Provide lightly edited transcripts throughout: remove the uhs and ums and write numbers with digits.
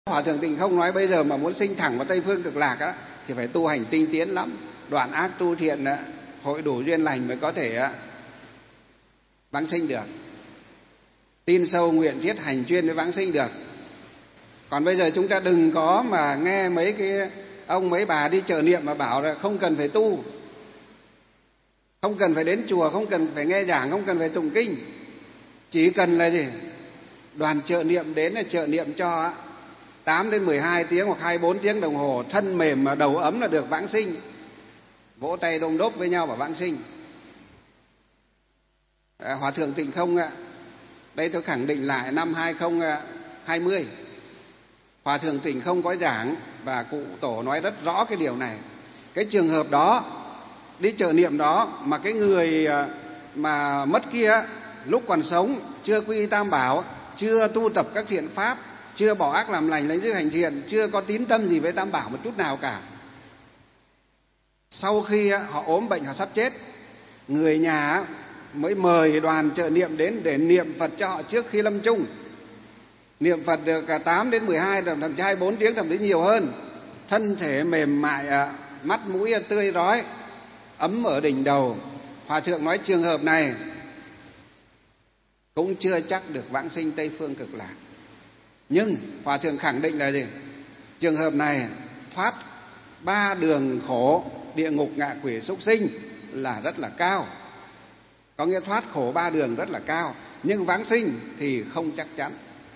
Hòa thượng Tịnh Không nói bây giờ mà muốn sinh thẳng vào Tây Phương Cực Lạc á, thì phải tu hành tinh tiến lắm, đoạn ác tu thiện á, hội đủ duyên lành mới có thể vãng sinh được. Tin sâu nguyện thiết hành chuyên mới vãng sinh được. Còn bây giờ chúng ta đừng có mà nghe mấy cái ông mấy bà đi trợ niệm mà bảo là không cần phải tu, không cần phải đến chùa, không cần phải nghe giảng, không cần phải tụng kinh. Chỉ cần là gì? Đoàn trợ niệm đến là trợ niệm cho 8 đến 12 tiếng hoặc 24 tiếng đồng hồ, thân mềm mà đầu ấm là được vãng sinh. Vỗ tay đôm đốp với nhau và vãng sinh. Hòa thượng Tịnh Không ạ, đây tôi khẳng định lại năm 2020, Hòa thượng Tịnh Không có giảng và cụ tổ nói rất rõ cái điều này. Cái trường hợp đó đi trợ niệm đó mà cái người mà mất kia lúc còn sống chưa quy y Tam Bảo, chưa tu tập các thiện pháp, chưa bỏ ác làm lành, lấy dư hành thiện, chưa có tín tâm gì với Tam Bảo một chút nào cả. Sau khi họ ốm bệnh, họ sắp chết, người nhà mới mời đoàn trợ niệm đến để niệm Phật cho họ trước khi lâm chung. Niệm Phật được 8 đến 12, thậm chí 24 tiếng, thậm chí nhiều hơn. Thân thể mềm mại, mắt mũi tươi rói, ấm ở đỉnh đầu. Hòa thượng nói trường hợp này cũng chưa chắc được vãng sinh Tây Phương Cực Lạc. Nhưng Hòa thượng khẳng định là gì? Trường hợp này thoát 3 đường khổ, địa ngục, ngạ quỷ, súc sinh là rất là cao. Có nghĩa thoát khổ 3 đường rất là cao, nhưng vãng sinh thì không chắc chắn.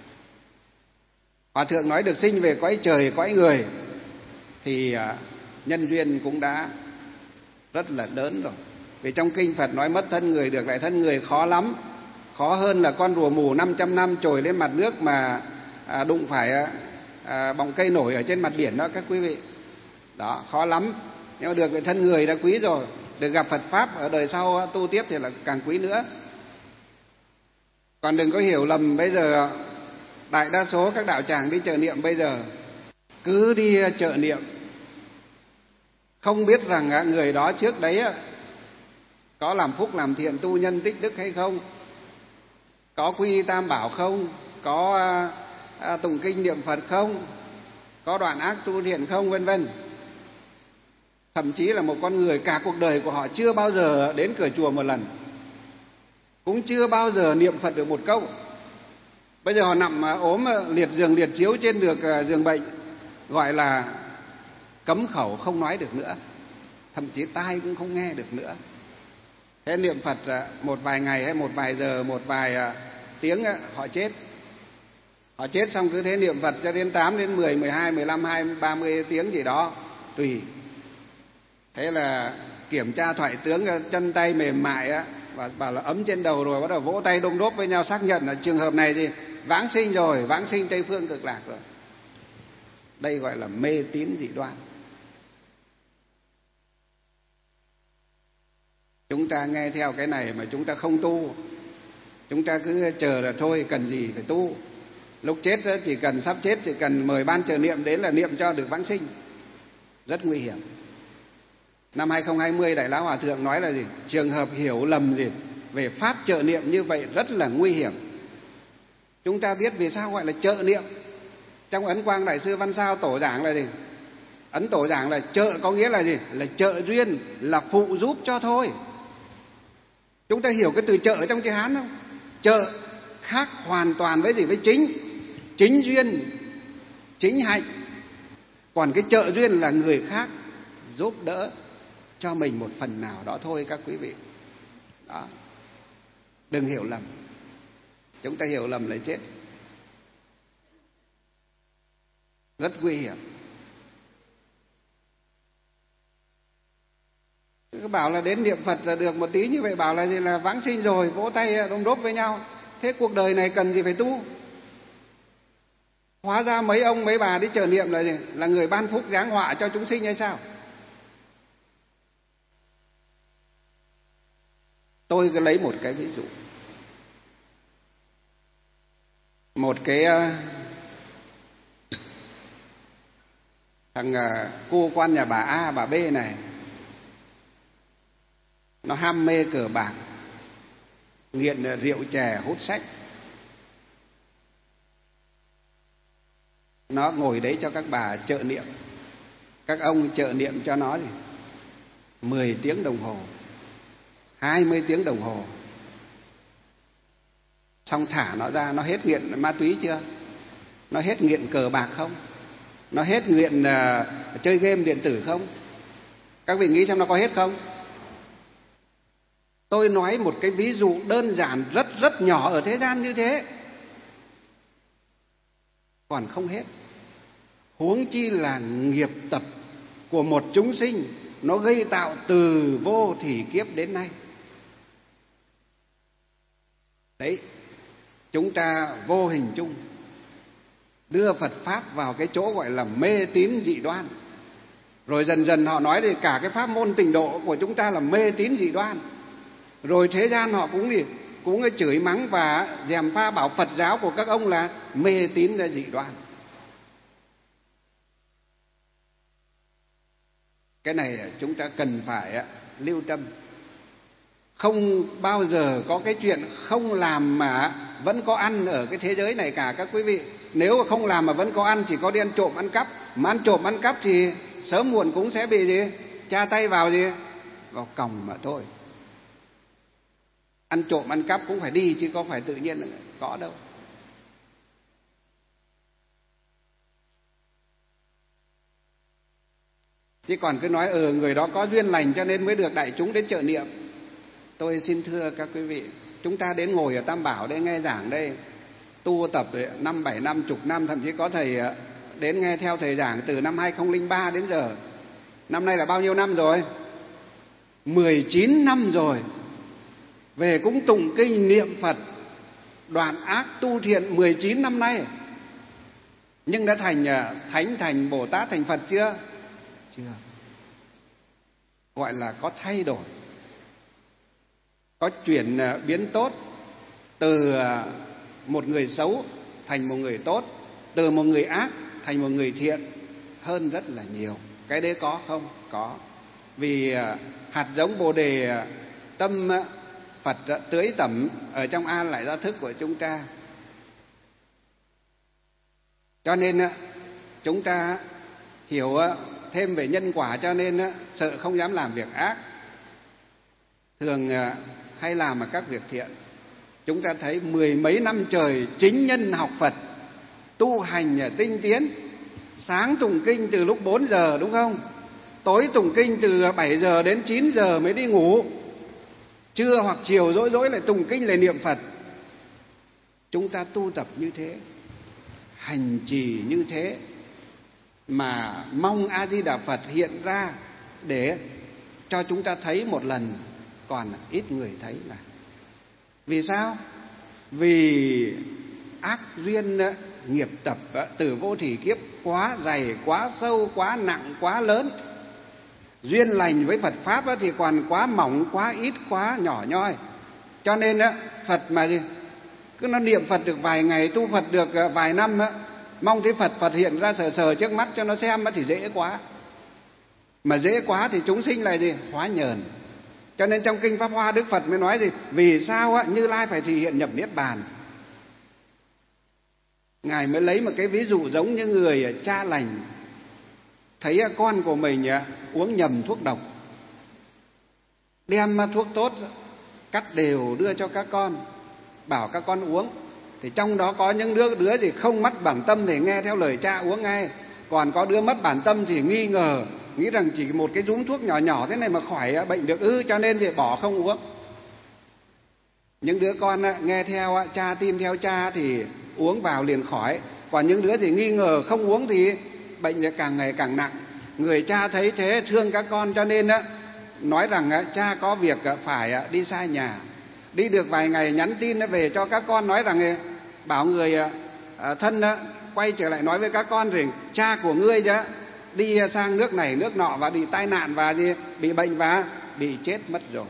Hòa thượng nói được sinh về cõi trời, cõi người thì nhân duyên cũng đã rất là lớn rồi. Vì trong kinh Phật nói mất thân người được lại thân người khó lắm, khó hơn là con rùa mù 500 năm trồi lên mặt nước mà đụng phải bọng cây nổi ở trên mặt biển đó các quý vị. Đó, khó lắm. Nhưng mà được lại thân người đã quý rồi, được gặp Phật Pháp ở đời sau tu tiếp thì là càng quý nữa. Còn đừng có hiểu lầm, bây giờ đại đa số các đạo tràng đi trợ niệm bây giờ cứ đi trợ niệm, không biết rằng người đó trước đấy có làm phúc làm thiện tu nhân tích đức hay không, có quy y Tam Bảo không, có tụng kinh niệm Phật không, có đoạn ác tu thiện không, vân vân. Thậm chí là một con người cả cuộc đời của họ chưa bao giờ đến cửa chùa một lần, cũng chưa bao giờ niệm Phật được một câu. Bây giờ họ nằm ốm liệt giường liệt chiếu trên được giường bệnh, gọi là cấm khẩu không nói được nữa, thậm chí tai cũng không nghe được nữa. Thế niệm Phật một vài ngày hay một vài giờ, một vài tiếng họ chết. Họ chết xong cứ thế niệm Phật cho đến 8 đến 10, 12, 15, 20, 30 tiếng gì đó tùy. Thế là kiểm tra thoại tướng, chân tay mềm mại và bảo là ấm trên đầu rồi, bắt đầu vỗ tay đôm đốp với nhau xác nhận là trường hợp này gì vãng sinh rồi, vãng sinh Tây Phương Cực Lạc rồi. Đây gọi là mê tín dị đoan. Chúng ta nghe theo cái này mà chúng ta không tu, chúng ta cứ chờ là thôi, cần gì phải tu. Lúc chết chỉ cần sắp chết, chỉ cần mời ban trợ niệm đến là niệm cho được vãng sinh. Rất nguy hiểm. Năm 2020 Đại Lão Hòa Thượng nói là gì? Trường hợp hiểu lầm gì về pháp trợ niệm như vậy rất là nguy hiểm. Chúng ta biết vì sao gọi là trợ niệm. Trong Ấn Quang Đại sư Văn Sao tổ giảng là gì? Ấn tổ giảng là trợ có nghĩa là gì? Là trợ duyên, là phụ giúp cho thôi. Chúng ta hiểu cái từ trợ ở trong chữ Hán không? Trợ khác hoàn toàn với gì? Với chính. Chính duyên, chính hạnh. Còn cái trợ duyên là người khác giúp đỡ cho mình một phần nào đó thôi các quý vị. Đó. Đừng hiểu lầm. Chúng ta hiểu lầm lại chết. Rất nguy hiểm. Cứ bảo là đến niệm Phật là được một tí như vậy, bảo là gì là vãng sinh rồi, vỗ tay đôm đốp với nhau. Thế cuộc đời này cần gì phải tu? Hóa ra mấy ông mấy bà đi trợ niệm là gì? Là người ban phúc giáng họa cho chúng sinh hay sao? Tôi cứ lấy một cái ví dụ. Một cái thằng cô quan nhà bà A, bà B này, nó ham mê cờ bạc, nghiện rượu chè, hút sách. nó ngồi đấy cho các bà trợ niệm, các ông trợ niệm cho nó thì 10 tiếng đồng hồ, 20 tiếng đồng hồ, xong thả nó ra. Nó hết nghiện ma túy chưa? Nó hết nghiện cờ bạc không? Nó hết nghiện chơi game điện tử không? Các vị nghĩ xem nó có hết không? Tôi nói một cái ví dụ đơn giản rất rất nhỏ ở thế gian như thế, còn không hết. Huống chi là nghiệp tập của một chúng sinh, nó gây tạo từ vô thỉ kiếp đến nay. Đấy, chúng ta vô hình chung đưa Phật Pháp vào cái chỗ gọi là mê tín dị đoan. Rồi dần dần họ nói thì cả cái pháp môn tịnh độ của chúng ta là mê tín dị đoan. Rồi thế gian họ cũng chửi mắng và gièm pha bảo Phật giáo của các ông là mê tín dị đoan. Cái này chúng ta cần phải lưu tâm. Không bao giờ có cái chuyện không làm mà vẫn có ăn ở cái thế giới này cả các quý vị. Nếu mà không làm mà vẫn có ăn, chỉ có đi ăn trộm ăn cắp. Mà ăn trộm ăn cắp thì sớm muộn cũng sẽ bị gì? Tra tay vào gì? Vào còng mà thôi. Ăn trộm ăn cắp cũng phải đi chứ có phải tự nhiên có đâu. Chứ còn cứ nói người đó có duyên lành cho nên mới được đại chúng đến trợ niệm. Tôi xin thưa các quý vị, chúng ta đến ngồi ở Tam Bảo đây nghe giảng đây, tu tập 5, 7 năm, chục năm, thậm chí có thầy đến nghe theo thầy giảng từ năm 2003 đến giờ. Năm nay là bao nhiêu năm rồi? 19 năm rồi. Về cũng tụng kinh niệm Phật, đoạn ác tu thiện 19 năm nay. Nhưng đã thành Thánh, thành Bồ Tát, thành Phật chưa? Chưa. Gọi là có thay đổi, có chuyển biến tốt, từ một người xấu thành một người tốt, từ một người ác thành một người thiện hơn rất là nhiều. Cái đấy có không? Có. Vì hạt giống Bồ Đề tâm Phật tưới tẩm ở trong An Lại Gia Thức của chúng ta. Cho nên chúng ta hiểu thêm về nhân quả, cho nên sợ không dám làm việc ác, thường hay làm mà các việc thiện. Chúng ta thấy 10 mấy năm trời chính nhân học Phật, tu hành tinh tiến. Sáng tụng kinh từ lúc 4 giờ đúng không? Tối tụng kinh từ 7 giờ đến 9 giờ mới đi ngủ. Trưa hoặc chiều rỗi rỗi lại tụng kinh lại niệm Phật. Chúng ta tu tập như thế, hành trì như thế, mà mong A Di Đà Phật hiện ra để cho chúng ta thấy một lần, còn ít người thấy là. Vì sao? Vì ác duyên nghiệp tập từ vô thỉ kiếp quá dày, quá sâu, quá nặng, quá lớn. Duyên lành với Phật Pháp thì còn quá mỏng, quá ít, quá nhỏ nhoi. Cho nên Phật mà gì? Cứ nó niệm Phật được vài ngày, tu Phật được vài năm, mong thấy Phật hiện ra sờ sờ trước mắt cho nó xem thì dễ quá. Mà dễ quá thì chúng sinh lại gì? Hóa nhờn. Cho nên trong Kinh Pháp Hoa Đức Phật mới nói gì? Vì sao Như Lai phải thị hiện nhập Niết Bàn. Ngài mới lấy một cái ví dụ giống như người cha lành thấy con của mình uống nhầm thuốc độc, đem thuốc tốt cắt đều đưa cho các con, bảo các con uống. Thì trong đó có những đứa gì không mất bản tâm thì nghe theo lời cha uống ngay. Còn có đứa mất bản tâm thì nghi ngờ, nghĩ rằng chỉ một cái dúm thuốc nhỏ nhỏ thế này mà khỏi bệnh được cho nên thì bỏ không uống. Những đứa con nghe theo cha, tin theo cha thì uống vào liền khỏi. Còn những đứa thì nghi ngờ không uống thì bệnh càng ngày càng nặng. Người cha thấy thế thương các con cho nên nói rằng cha có việc phải đi xa nhà. Đi được vài ngày nhắn tin về cho các con nói rằng bảo người thân quay trở lại nói với các con rằng cha của ngươi đi sang nước này nước nọ và bị tai nạn và bị bệnh và bị chết mất rồi.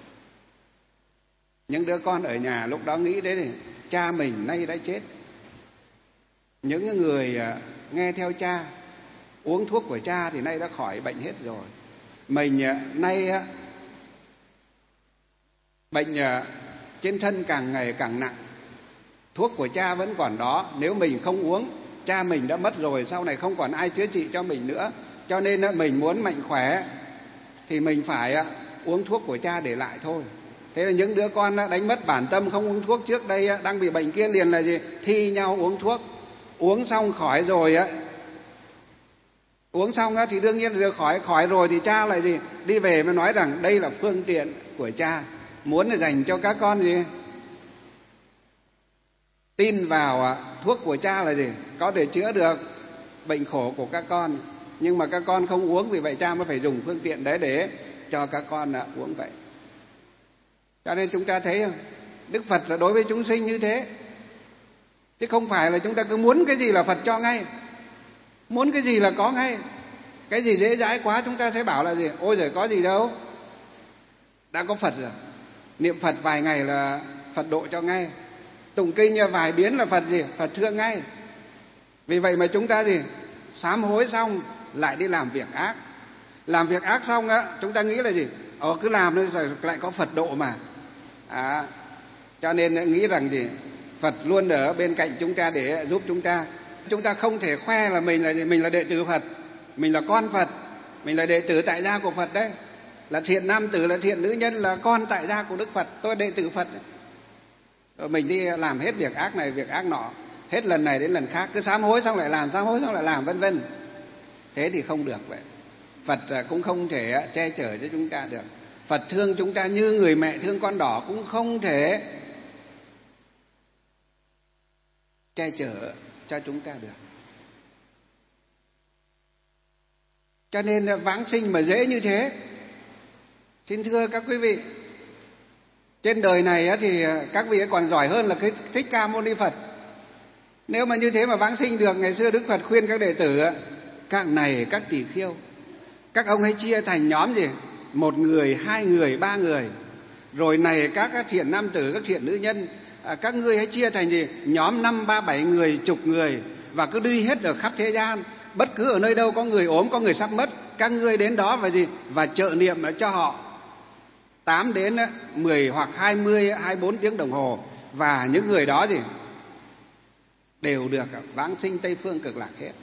Những đứa con ở nhà lúc đó nghĩ đấy thì cha mình nay đã chết. Những người nghe theo cha, uống thuốc của cha thì nay đã khỏi bệnh hết rồi. Mình nay bệnh trên thân càng ngày càng nặng, thuốc của cha vẫn còn đó. Nếu mình không uống cha mình đã mất rồi, sau này không còn ai chữa trị cho mình nữa, cho nên mình muốn mạnh khỏe thì mình phải uống thuốc của cha để lại thôi. Thế là những đứa con đánh mất bản tâm, không uống thuốc, trước đây đang bị bệnh kia liền là gì? Thi nhau uống thuốc. Uống xong khỏi rồi uống xong thì đương nhiên được khỏi rồi thì cha lại gì? Đi về mới nói rằng đây là phương tiện của cha, muốn là dành cho các con gì? Tin vào thuốc của cha là gì? Có thể chữa được bệnh khổ của các con. Nhưng mà các con không uống, vì vậy cha mới phải dùng phương tiện đấy để cho các con uống vậy. Cho nên chúng ta thấy Đức Phật là đối với chúng sinh như thế. Chứ không phải là chúng ta cứ muốn cái gì là Phật cho ngay, muốn cái gì là có ngay. Cái gì dễ dãi quá chúng ta sẽ bảo là gì? Ôi giời, có gì đâu, đã có Phật rồi. Niệm Phật vài ngày là Phật độ cho ngay. Tụng kinh vài biến là Phật gì? Phật thương ngay. Vì vậy mà chúng ta gì? Sám hối xong lại đi làm việc ác. Làm việc ác xong chúng ta nghĩ là gì? Cứ làm thôi rồi lại có Phật độ mà. Cho nên nghĩ rằng gì? Phật luôn ở bên cạnh chúng ta để giúp chúng ta. Chúng ta không thể khoe là mình là đệ tử Phật, mình là con Phật, mình là đệ tử tại gia của Phật đấy, là thiện nam tử, là thiện nữ nhân, là con tại gia của Đức Phật, tôi đệ tử Phật. Rồi mình đi làm hết việc ác này việc ác nọ, hết lần này đến lần khác, cứ sám hối xong lại làm, sám hối xong lại làm, vân vân. Thế thì không được vậy. Phật cũng không thể che chở cho chúng ta được. Phật thương chúng ta như người mẹ thương con đỏ, cũng không thể che chở cho chúng ta được. Cho nên vãng sinh mà dễ như thế, xin thưa các quý vị, trên đời này thì các vị còn giỏi hơn là cái Thích Ca Mâu Ni Phật. Nếu mà như thế mà vãng sinh được, ngày xưa Đức Phật khuyên các đệ tử, các này các tỳ kheo, các ông hãy chia thành nhóm gì? 1 người, 2 người, 3 người. Rồi này các thiện nam tử, các thiện nữ nhân, các ngươi hãy chia thành gì? Nhóm 5, 3, 7 người, chục người, và cứ đi hết ở khắp thế gian. Bất cứ ở nơi đâu có người ốm, có người sắp mất, các ngươi đến đó và gì? Và trợ niệm cho họ 8 đến 10 hoặc 20, 24 tiếng đồng hồ. Và những người đó gì? Đều được vãng sinh Tây Phương Cực Lạc hết.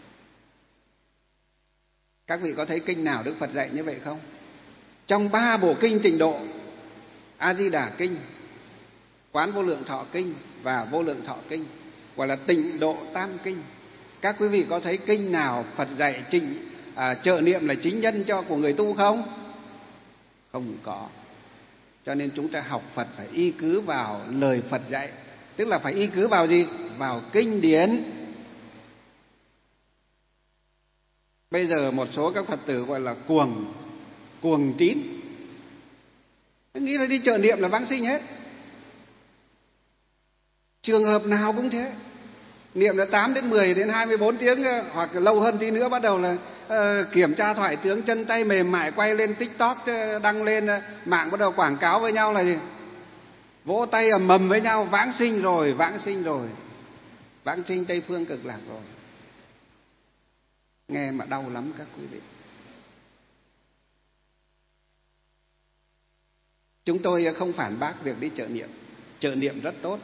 Các vị có thấy kinh nào Đức Phật dạy như vậy không? Trong 3 bộ kinh Tịnh Độ, A Di Đà Kinh, Quán Vô Lượng Thọ Kinh và Vô Lượng Thọ Kinh, gọi là Tịnh Độ Tam Kinh. Các quý vị có thấy kinh nào Phật dạy trợ niệm là chính nhân của người tu không? Không có. Cho nên chúng ta học Phật phải y cứ vào lời Phật dạy. Tức là phải y cứ vào gì? Vào kinh điển. Bây giờ một số các Phật tử gọi là cuồng tín, nghĩ là đi trợ niệm là vãng sinh hết. Trường hợp nào cũng thế. Niệm là 8 đến 10 đến 24 tiếng hoặc lâu hơn tí nữa bắt đầu là kiểm tra thoại tướng, chân tay mềm mại, quay lên TikTok, đăng lên mạng, bắt đầu quảng cáo với nhau là gì? Vỗ tay ầm ầm với nhau, vãng sinh rồi, vãng sinh rồi, vãng sinh Tây Phương Cực Lạc rồi. Nghe mà đau lắm các quý vị. Chúng tôi không phản bác việc đi trợ niệm rất tốt.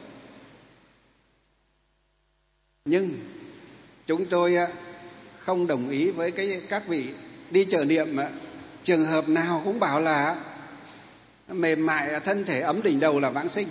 Nhưng chúng tôi không đồng ý với các vị đi trợ niệm trường hợp nào cũng bảo là mềm mại thân thể, ấm đỉnh đầu là vãng sinh.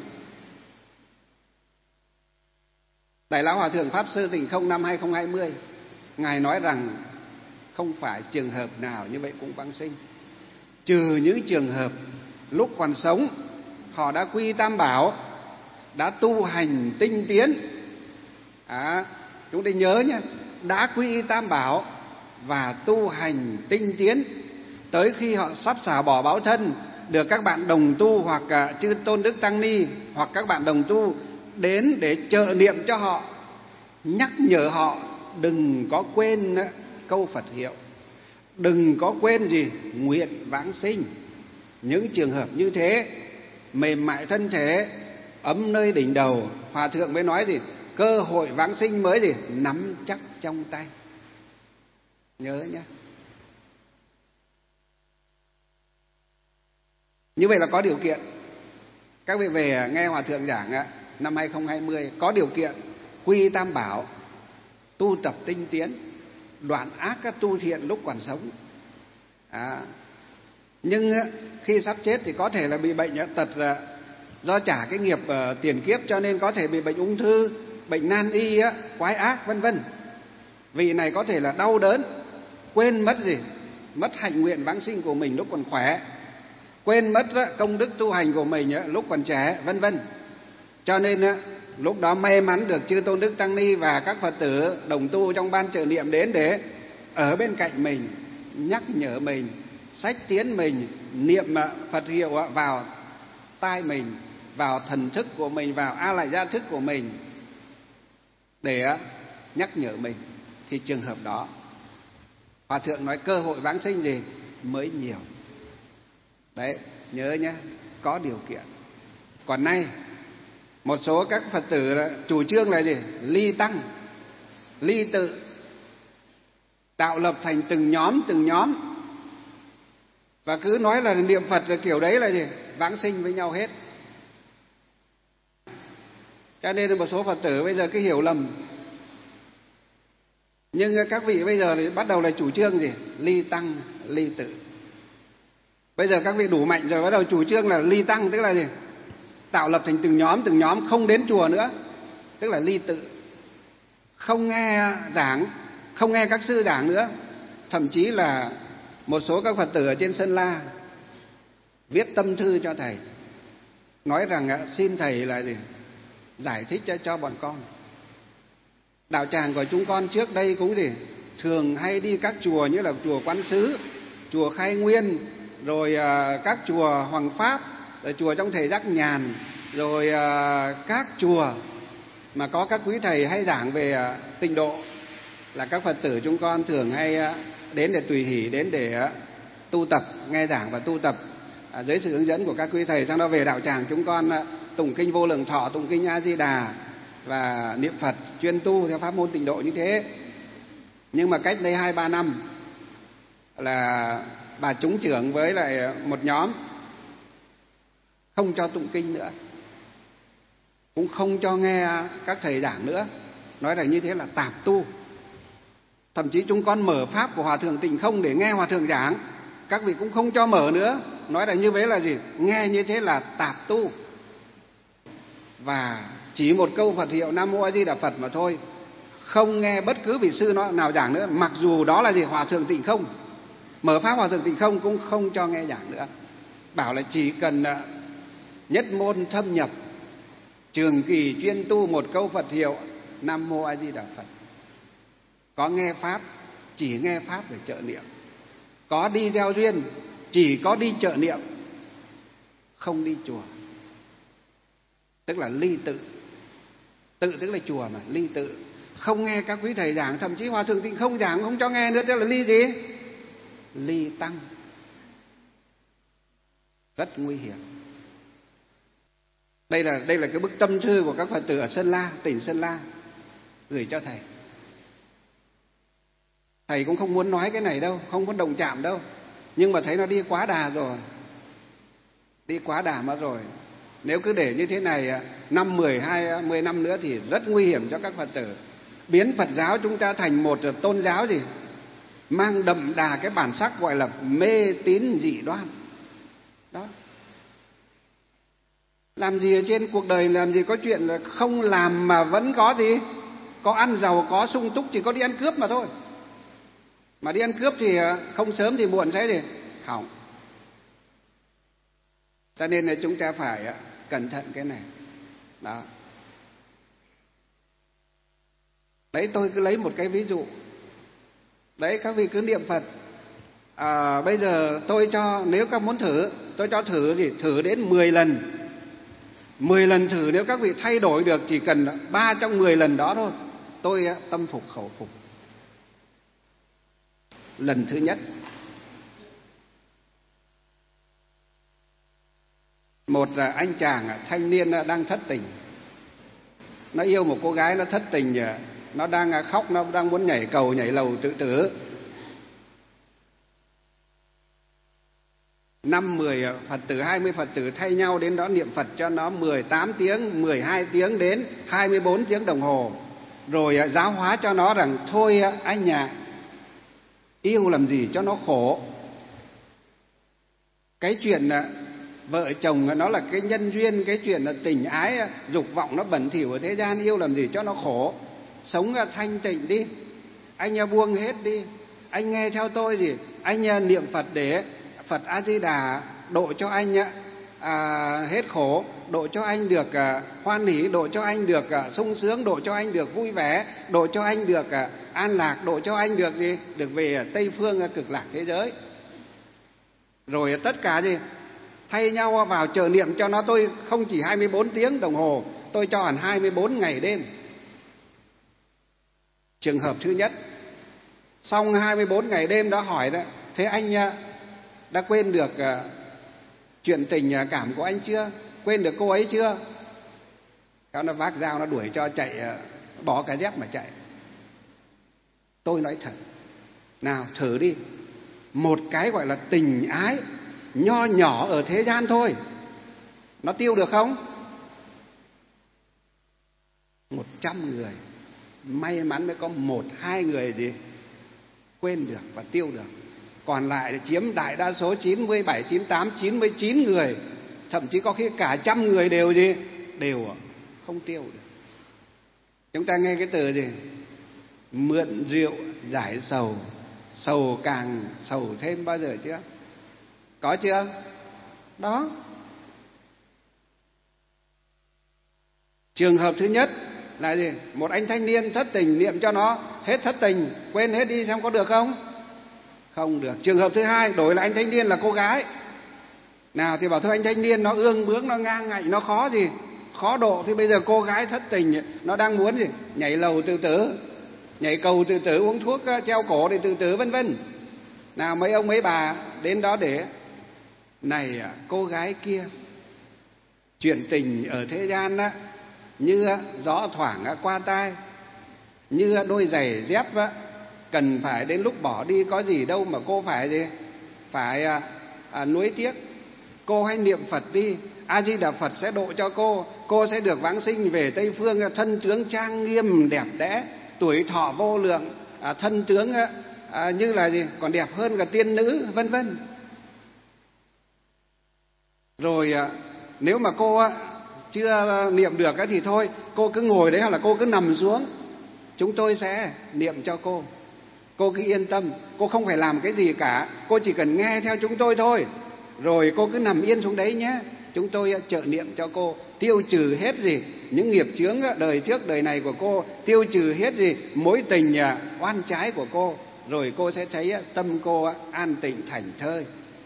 Đại Lão Hòa Thượng Pháp Sư Tịnh Không năm 2020, Ngài nói rằng không phải trường hợp nào như vậy cũng vãng sinh, trừ những trường hợp lúc còn sống họ đã quy Tam Bảo, đã tu hành tinh tiến. Chúng ta nhớ nhé, đã quy Tam Bảo và tu hành tinh tiến, tới khi họ sắp xả bỏ báo thân, được các bạn đồng tu hoặc chư Tôn Đức Tăng Ni hoặc các bạn đồng tu đến để trợ niệm cho họ, nhắc nhở họ đừng có quên câu Phật hiệu, đừng có quên gì? Nguyện vãng sinh. Những trường hợp như thế, mềm mại thân thể, ấm nơi đỉnh đầu, Hòa Thượng mới nói gì? Cơ hội vãng sinh mới gì? Nắm chắc trong tay. Nhớ nhé. Như vậy là có điều kiện. Các vị về nghe Hòa Thượng giảng năm 2020, có điều kiện quy Tam Bảo, tu tập tinh tiến, đoạn ác các tu thiện lúc còn sống. Nhưng khi sắp chết thì có thể là bị bệnh tật, do trả cái nghiệp tiền kiếp, cho nên có thể bị bệnh ung thư, bệnh nan y, quái ác vân vân. Vị này có thể là đau đớn, quên mất gì? Mất hạnh nguyện vãng sinh của mình lúc còn khỏe, quên mất công đức tu hành của mình lúc còn trẻ vân vân. Cho nên lúc đó may mắn được chư tôn đức tăng ni và các Phật tử đồng tu trong ban trợ niệm đến để ở bên cạnh mình, nhắc nhở mình, xách tiến mình, niệm Phật hiệu vào tai mình, vào thần thức của mình, vào a lại gia thức của mình để nhắc nhở mình. Thì trường hợp đó Hòa thượng nói cơ hội vãng sinh gì mới nhiều. Đấy, nhớ nhé, có điều kiện. Còn nay một số các Phật tử chủ trương là gì? Ly tăng, ly tự, tạo lập thành từng nhóm, và cứ nói là niệm Phật là kiểu đấy là gì? Vãng sinh với nhau hết. Cho nên một số Phật tử bây giờ cứ hiểu lầm. Nhưng các vị bây giờ thì bắt đầu là chủ trương gì? Ly tăng, ly tự. Bây giờ các vị đủ mạnh rồi, bắt đầu chủ trương là ly tăng, tức là gì? Tạo lập thành từng nhóm, không đến chùa nữa, tức là ly tự. Không nghe giảng, không nghe các sư giảng nữa. Thậm chí là một số các Phật tử ở trên Sơn La viết tâm thư cho thầy, nói rằng xin thầy là gì? Giải thích cho bọn con. Đạo tràng của chúng con trước đây cũng gì? Thường hay đi các chùa như là chùa Quán Sứ, chùa Khai Nguyên, rồi các chùa Hoàng Pháp, rồi chùa trong thời Giác Nhàn, rồi các chùa mà có các quý thầy hay giảng về tịnh độ, là các Phật tử chúng con thường hay đến để tùy hỷ, đến để tu tập, nghe giảng và tu tập dưới sự hướng dẫn của các quý thầy. Sau đó về đạo tràng chúng con tụng kinh Vô Lượng Thọ, tụng kinh A Di Đà và niệm Phật chuyên tu theo pháp môn tịnh độ như thế. Nhưng mà cách đây 2-3 năm là bà chúng trưởng với lại một nhóm không cho tụng kinh nữa, cũng không cho nghe các thầy giảng nữa, nói là như thế là tạp tu. Thậm chí chúng con mở pháp của Hòa thượng Tịnh Không để nghe Hòa thượng giảng, các vị cũng không cho mở nữa, nói là như thế là gì? Nghe như thế là tạp tu. Và chỉ một câu Phật hiệu Nam Mô A Di Đà Phật mà thôi, không nghe bất cứ vị sư nào giảng nữa, mặc dù đó là gì? Hòa thượng Tịnh Không. Mở pháp Hòa thượng Tịnh Không cũng không cho nghe giảng nữa, bảo là chỉ cần nhất môn thâm nhập, trường kỳ chuyên tu một câu Phật hiệu Nam Mô A Di Đà Phật. Có nghe pháp, chỉ nghe pháp để trợ niệm. Có đi gieo duyên, chỉ có đi trợ niệm, không đi chùa. Tức là ly tự. Tự tức là chùa mà, ly tự. Không nghe các quý thầy giảng, thậm chí Hòa thượng Tịnh Không giảng không cho nghe nữa, tức là ly gì? Ly tăng. Rất nguy hiểm. Đây là cái bức tâm thư của các Phật tử ở Sơn La, tỉnh Sơn La gửi cho thầy. Thầy cũng không muốn nói cái này đâu, không muốn động chạm đâu, nhưng mà thấy nó đi quá đà rồi. Đi quá đà mà rồi. Nếu cứ để như thế này 5, 10, 20 năm nữa thì rất nguy hiểm cho các Phật tử. Biến Phật giáo chúng ta thành một tôn giáo gì? Mang đậm đà cái bản sắc gọi là mê tín dị đoan. Đó. Làm gì ở trên cuộc đời, làm gì có chuyện là không làm mà vẫn có gì? Có ăn giàu, có sung túc, chỉ có đi ăn cướp mà thôi. Mà đi ăn cướp thì không sớm thì muộn sẽ gì? Hỏng. Cho nên là chúng ta phải cẩn thận cái này. Đó. Đấy, tôi cứ lấy một cái ví dụ. Đấy, các vị cứ niệm Phật. Bây giờ tôi cho, nếu các muốn thử, tôi cho thử gì? Thử đến 10 lần. 10 lần thử, nếu các vị thay đổi được chỉ cần 3 trong 10 lần đó thôi, tôi tâm phục khẩu phục. Lần thứ nhất, một anh chàng thanh niên đang thất tình. Nó yêu một cô gái, nó thất tình, nó đang khóc, nó đang muốn nhảy cầu nhảy lầu tự tử. 5, 10 Phật tử, 20 Phật tử thay nhau đến đó niệm Phật cho nó 18 tiếng, 12 tiếng đến 24 tiếng đồng hồ. rồi giáo hóa cho nó rằng thôi anh yêu làm gì cho nó khổ. Cái chuyện vợ chồng nó là cái nhân duyên, cái chuyện là tình ái dục vọng nó bẩn thỉu ở thế gian, yêu làm gì cho nó khổ. Sống thanh tịnh đi, anh buông hết đi, anh nghe theo tôi gì, anh niệm Phật để Phật A Di Đà độ cho anh hết khổ, độ cho anh được hoan hỷ, độ cho anh được sung sướng, độ cho anh được vui vẻ, độ cho anh được an lạc, độ cho anh được gì, được về Tây phương cực lạc thế giới. Rồi tất cả gì thay nhau vào chờ niệm cho nó. Tôi không chỉ 24 tiếng đồng hồ, tôi cho hẳn 24 ngày đêm. Trường hợp thứ nhất, xong 24 ngày đêm đó hỏi đó, thế anh đã quên được chuyện tình cảm của anh chưa? Quên được cô ấy chưa? Nó vác dao nó đuổi cho chạy, bỏ cả dép mà chạy. Tôi nói thật, nào thử đi, một cái gọi là tình ái nho nhỏ ở thế gian thôi, nó tiêu được không? 100 người may mắn mới có 1-2 người gì quên được và tiêu được. Còn lại chiếm đại đa số 97, 98, 99 người, thậm chí có khi cả 100 người đều gì đều không tiêu được. Chúng ta nghe cái từ gì? Mượn rượu giải sầu, sầu càng sầu thêm bao giờ chưa? Có chưa? Đó. Trường hợp thứ nhất là gì? Một anh thanh niên thất tình, niệm cho nó hết thất tình, quên hết đi xem có được không? Không được. Trường hợp thứ hai, đổi lại anh thanh niên là cô gái. Nào thì bảo thôi anh thanh niên nó ương bướng, nó ngang ngạnh, nó khó gì, khó độ. Thì bây giờ cô gái thất tình, nó đang muốn gì? Nhảy lầu tự tử, nhảy cầu tự tử, uống thuốc treo cổ để tự tử, vân vân. Nào mấy ông mấy bà đến đó để này cô gái kia, chuyện tình ở thế gian đó như gió thoảng qua tai, như đôi giày dép cần phải đến lúc bỏ đi, có gì đâu mà cô phải gì phải nuối tiếc. Cô hãy niệm Phật đi, A Di Đà Phật sẽ độ cho cô sẽ được vãng sinh về Tây phương, thân tướng trang nghiêm đẹp đẽ, tuổi thọ vô lượng, thân tướng như là gì còn đẹp hơn cả tiên nữ, vân vân. Rồi nếu mà cô chưa niệm được thì thôi, cô cứ ngồi đấy hoặc là cô cứ nằm xuống, chúng tôi sẽ niệm cho cô. Cô cứ yên tâm, cô không phải làm cái gì cả, cô chỉ cần nghe theo chúng tôi thôi. Rồi cô cứ nằm yên xuống đấy nhé, chúng tôi trợ niệm cho cô, tiêu trừ hết gì những nghiệp chướng đời trước đời này của cô, tiêu trừ hết gì mối tình oan trái của cô. Rồi cô sẽ thấy tâm cô an tịnh thảnh thơi.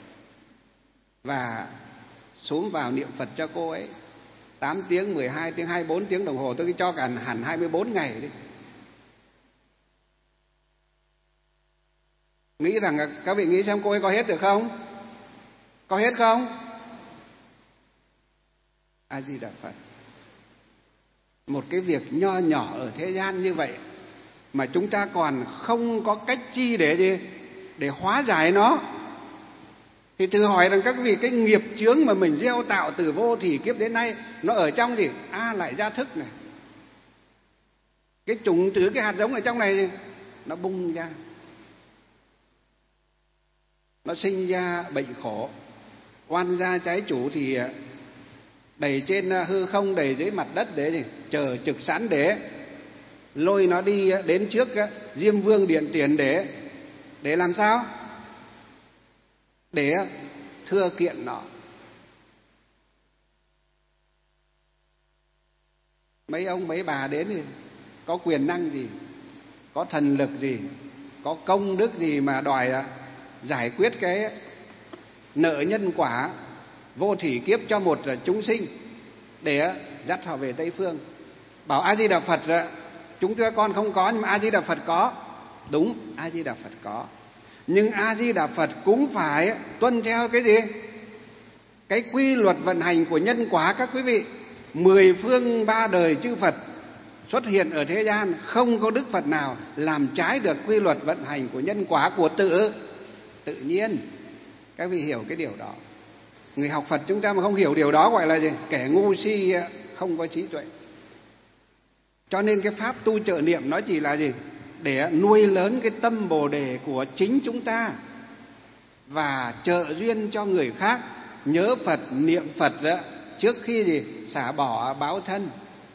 Và xuống vào niệm Phật cho cô ấy 8 tiếng, 12 tiếng, 24 tiếng đồng hồ, tôi cho cả hẳn 24 ngày đi. Nghĩ rằng các vị nghĩ xem cô ấy có hết được không? Có hết không? A Di Đà Phật. Một cái việc nho nhỏ ở thế gian như vậy mà chúng ta còn không có cách chi để gì? Để hóa giải nó. Thì thử hỏi rằng các vị, cái nghiệp chướng mà mình gieo tạo từ vô thỉ kiếp đến nay, nó ở trong gì? Lại gia thức này. Cái chủng tử, cái hạt giống ở trong này nó bung ra, nó sinh ra bệnh khổ. Oan gia trái chủ thì đầy trên hư không, đầy dưới mặt đất để gì? Chờ trực sẵn để lôi nó đi đến trước Diêm Vương Điện Tiền để làm sao? Để thưa kiện nó. Mấy ông mấy bà đến thì có quyền năng gì, có thần lực gì, có công đức gì mà đòi giải quyết cái nợ nhân quả vô thỉ kiếp cho một chúng sinh để dắt họ về Tây phương. Bảo A Di Đà Phật chúng con không có, nhưng mà A Di Đà Phật có. Đúng, A Di Đà Phật có, nhưng A Di Đà Phật cũng phải tuân theo cái gì? Cái quy luật vận hành của nhân quả các quý vị. 10 phương 3 đời chư Phật xuất hiện ở thế gian, không có đức Phật nào làm trái được quy luật vận hành của nhân quả của tự nhiên. Các vị hiểu cái điều đó. Người học Phật chúng ta mà không hiểu điều đó gọi là gì? Kẻ ngu si, không có trí tuệ. Cho nên cái pháp tu trợ niệm nó chỉ là gì? Để nuôi lớn cái tâm Bồ đề của chính chúng ta và trợ duyên cho người khác nhớ Phật, niệm Phật đó, trước khi gì? Xả bỏ báo thân.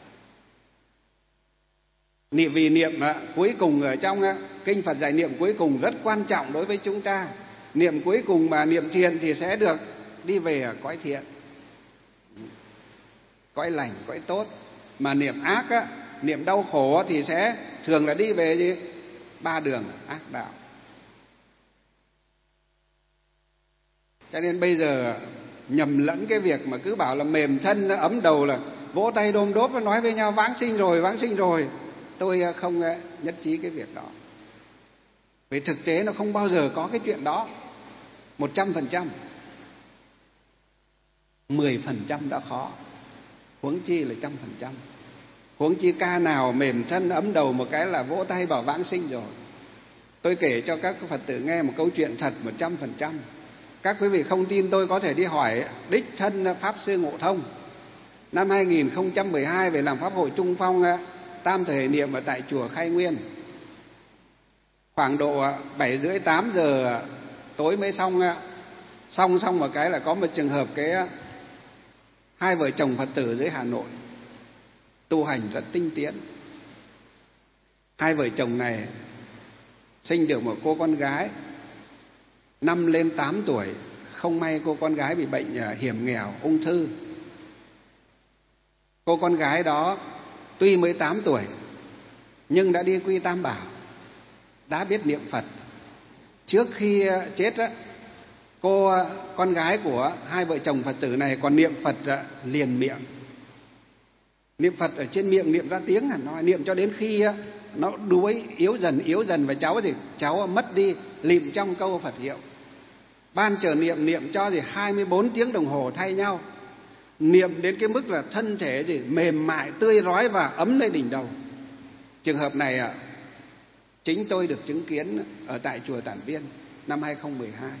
Vì niệm cuối cùng ở trong kinh Phật dạy, niệm cuối cùng rất quan trọng đối với chúng ta. Niệm cuối cùng mà niệm thiện thì sẽ được đi về cõi thiện, cõi lành, cõi tốt. Mà niệm ác á, niệm đau khổ thì sẽ thường là đi về gì? Ba đường ác đạo. Cho nên bây giờ nhầm lẫn cái việc mà cứ bảo là mềm thân ấm đầu là vỗ tay đôm đốp và nói với nhau vãng sinh rồi, vãng sinh rồi. Tôi không nhất trí cái việc đó. Vì thực tế nó không bao giờ có cái chuyện đó 100%. 10% đã khó, huống chi là 100%. Huống chi ca nào mềm thân ấm đầu một cái là vỗ tay bảo vãng sinh rồi. Tôi kể cho các Phật tử nghe một câu chuyện thật 100%. Các quý vị không tin tôi có thể đi hỏi đích thân Pháp Sư Ngộ Thông. Năm 2012 về làm Pháp hội Trung Phong tam thời niệm ở tại chùa Khai Nguyên. Khoảng độ 7:30 8 giờ tối mới xong một cái là có một trường hợp hai vợ chồng Phật tử dưới Hà Nội tu hành rất tinh tiến. Hai vợ chồng này sinh được một cô con gái 5 lên 8 tuổi. Không may cô con gái bị bệnh hiểm nghèo, ung thư. Cô con gái đó tuy mới 8 tuổi nhưng đã đi quy Tam Bảo, đã biết niệm Phật. Trước khi chết á, cô con gái của hai vợ chồng Phật tử này còn niệm Phật liền miệng. Niệm Phật ở trên miệng, niệm ra tiếng nói, niệm cho đến khi nó đuối yếu dần và cháu mất đi lịm trong câu Phật hiệu. Ban chờ niệm cho 24 tiếng đồng hồ thay nhau. Niệm đến cái mức là thân thể mềm mại, tươi rói và ấm lên đỉnh đầu. Trường hợp này chính tôi được chứng kiến ở tại chùa Tản Viên năm 2012.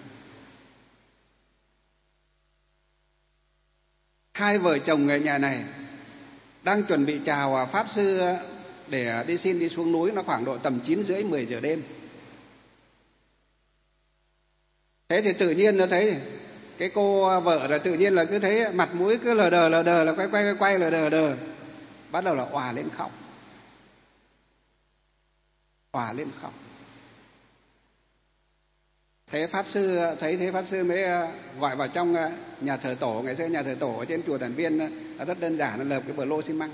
Hai vợ chồng người nhà này đang chuẩn bị chào Pháp Sư để đi xin đi xuống núi. Nó khoảng độ tầm 9:30 10 giờ đêm. Thế thì tự nhiên nó thấy cái cô vợ là tự nhiên là cứ thấy mặt mũi cứ lờ đờ là quay lờ đờ. Bắt đầu là òa lên khóc. Thế Pháp Sư mới gọi vào trong nhà thờ tổ. Ngày xưa nhà thờ tổ ở trên chùa Tản Viên rất đơn giản, nó lợp cái bờ lô xi măng.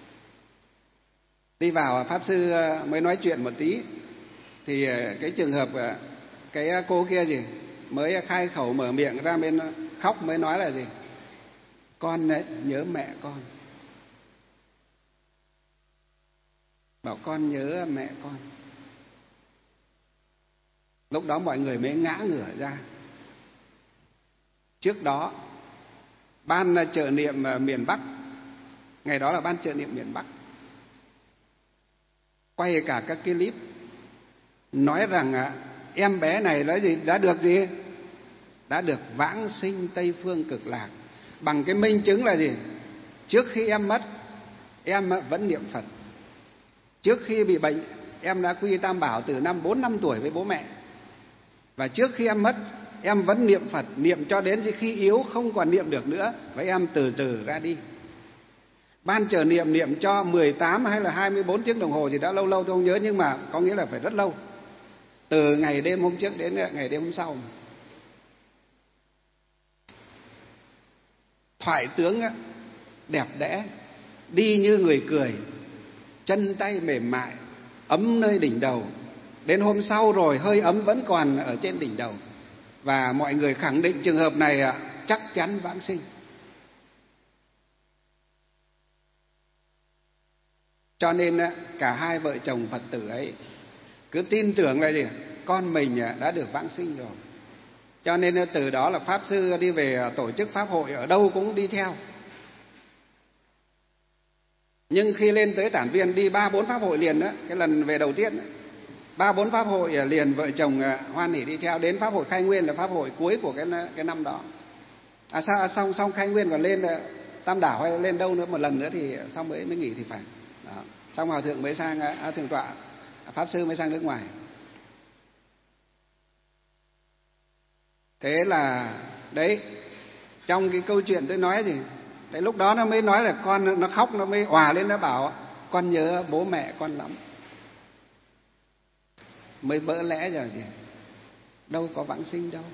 Đi vào Pháp Sư mới nói chuyện một tí. Thì cái trường hợp cái cô kia mới khai khẩu mở miệng ra bên khóc, mới nói là con nhớ mẹ con. Bảo con nhớ mẹ con. Lúc đó mọi người mới ngã ngửa ra. Trước đó ban trợ niệm miền Bắc, ngày đó là ban trợ niệm miền Bắc, quay cả các cái clip nói rằng em bé này đã được vãng sinh Tây Phương Cực Lạc. Bằng cái minh chứng là trước khi em mất em vẫn niệm Phật. Trước khi bị bệnh em đã quy Tam Bảo từ năm 4 năm tuổi với bố mẹ. Và trước khi em mất em vẫn niệm Phật, niệm cho đến khi yếu không còn niệm được nữa và em từ từ ra đi. Ban chờ niệm cho 18 hay là 24 tiếng đồng hồ đã lâu tôi không nhớ, nhưng mà có nghĩa là phải rất lâu. Từ ngày đêm hôm trước đến ngày đêm hôm sau. Thoại tướng đẹp đẽ, đi như người cười, chân tay mềm mại, ấm nơi đỉnh đầu. Đến hôm sau rồi hơi ấm vẫn còn ở trên đỉnh đầu. Và mọi người khẳng định trường hợp này chắc chắn vãng sinh. Cho nên cả hai vợ chồng Phật tử ấy cứ tin tưởng là con mình đã được vãng sinh rồi. Cho nên từ đó là Pháp Sư đi về tổ chức Pháp hội ở đâu cũng đi theo. Nhưng khi lên tới Tản Viên đi 3-4 Pháp hội liền đó, cái lần về đầu tiên 3-4 Pháp hội liền vợ chồng hoan hỉ đi theo. Đến Pháp hội Khai Nguyên là Pháp hội cuối của cái năm đó. Xong Khai Nguyên còn lên Tam Đảo hay lên đâu nữa một lần nữa thì xong mới nghỉ thì phải. Đó. xong hòa thượng mới sang thượng tọa pháp sư mới sang nước ngoài. Thế là đấy, trong cái câu chuyện tôi nói thì đấy, lúc đó nó mới nói là con nó khóc, nó mới òa lên, nó bảo con nhớ bố mẹ con lắm. Mới vỡ lẽ rồi gì, đâu có vãng sinh đâu.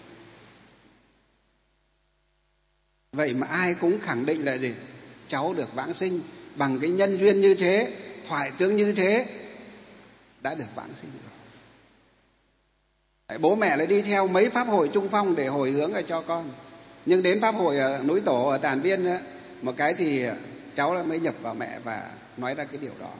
Vậy mà ai cũng khẳng định là gì, cháu được vãng sinh bằng cái nhân duyên như thế, thoại tướng như thế, đã được vãng sinh rồi. Đấy, bố mẹ lại đi theo mấy pháp hội Trung Phong để hồi hướng cho con, nhưng đến pháp hội ở núi Tổ ở Tản Viên ấy, một cái thì cháu mới nhập vào mẹ và nói ra cái điều đó.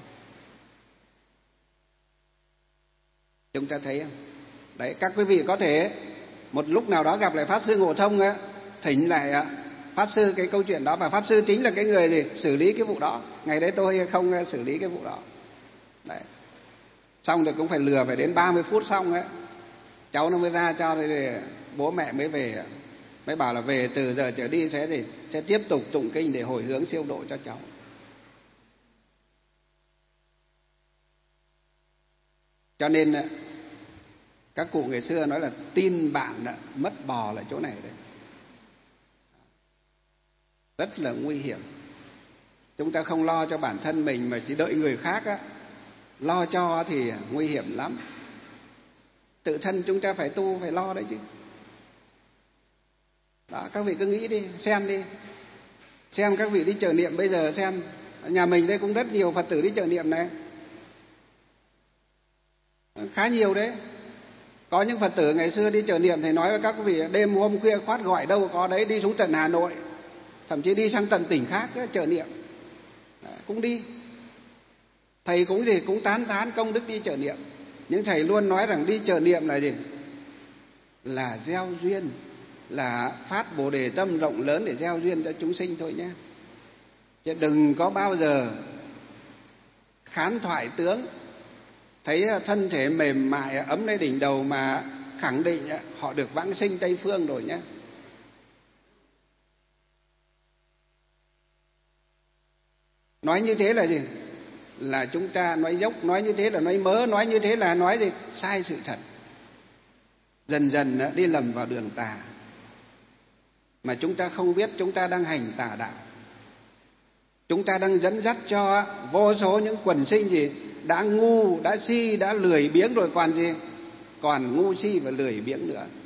Chúng ta thấy không? Đấy, các quý vị có thể một lúc nào đó gặp lại Pháp Sư Ngộ Thông ấy, thỉnh lại Pháp Sư cái câu chuyện đó, và Pháp Sư chính là cái người gì xử lý cái vụ đó. Ngày đấy tôi không xử lý cái vụ đó. Đấy. Xong rồi cũng phải lừa phải đến 30 phút xong ấy, cháu nó mới ra cho, thì bố mẹ mới về, mới bảo là về từ giờ trở đi sẽ tiếp tục tụng kinh để hồi hướng siêu độ cho cháu. Cho nên các cụ ngày xưa nói là tin bạn mất bò là chỗ này đấy, rất là nguy hiểm. Chúng ta không lo cho bản thân mình mà chỉ đợi người khác lo cho thì nguy hiểm lắm. Tự thân chúng ta phải tu, phải lo đấy chứ. Đó, các vị cứ nghĩ đi, xem các vị đi chợ niệm bây giờ xem, nhà mình đây cũng rất nhiều Phật tử đi chợ niệm này, khá nhiều đấy. Có những Phật tử ngày xưa đi chợ niệm thì nói với các quý vị, đêm hôm khuya khoát gọi đâu có đấy, đi xuống tận Hà Nội, thậm chí đi sang tận tỉnh khác chợ niệm. Đấy, cũng đi. Thầy cũng tán thán công đức đi chợ niệm, nhưng thầy luôn nói rằng đi chợ niệm là gì? Là gieo duyên, là phát Bồ Đề tâm rộng lớn để gieo duyên cho chúng sinh thôi nhé. Chứ đừng có bao giờ khán thoại tướng, thấy thân thể mềm mại ấm lên đỉnh đầu mà khẳng định họ được vãng sinh Tây Phương rồi nhé. Nói như thế là gì? Là chúng ta nói dốc, nói như thế là nói mớ, nói như thế là nói gì? Sai sự thật. Dần dần đi lầm vào đường tà, mà chúng ta không biết chúng ta đang hành tà đạo. Chúng ta đang dẫn dắt cho vô số những quần sinh gì đã ngu, đã si, đã lười biếng rồi còn gì? Còn ngu si và lười biếng nữa.